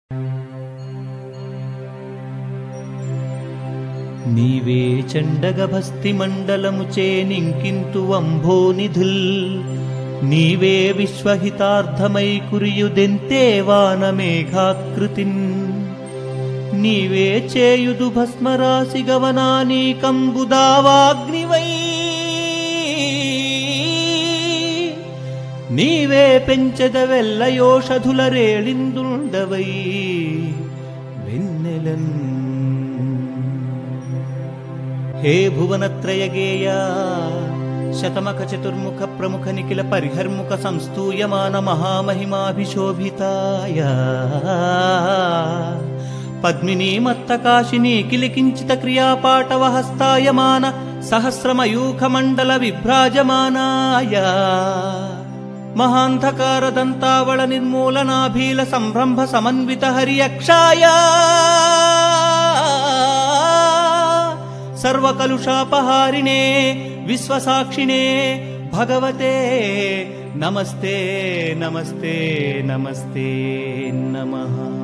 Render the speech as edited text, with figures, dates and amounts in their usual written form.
నీవే చండగభస్తి మండలముచే నింకింతు అంభోనిధుల్ నీవే విశ్వహితార్థమై కురియుదెంతే వానమేఘాకృతిన్ నీవే చేయుదు భస్మరాశి గవనానీ కంబుదావాగ్నివై నీవే పెంచెదవెల్లయోషధుల రేళిందుండవై వెన్నెలన్ హే భువనత్రయగేయ శతమఖ చతుర్ముఖ ప్రముఖ నిఖిల పరిహర్ముఖ సంస్తూయమాన మహామహిమాభిశోభితాయ పద్మినీ మత్తకాశిని కిలికించిత క్రియాపాటవ హస్తాయమాన సహస్రమయూఖ మండల విభ్రాజమానాయ మహాంధకార దంతావళ నిర్మూలనాభీల సంభ్రంభ సమన్విత హరియక్షాయ సర్వకలుషాపహారిణే విశ్వసాక్షిణే భగవతే నమస్తే నమస్తే నమస్తే నమః.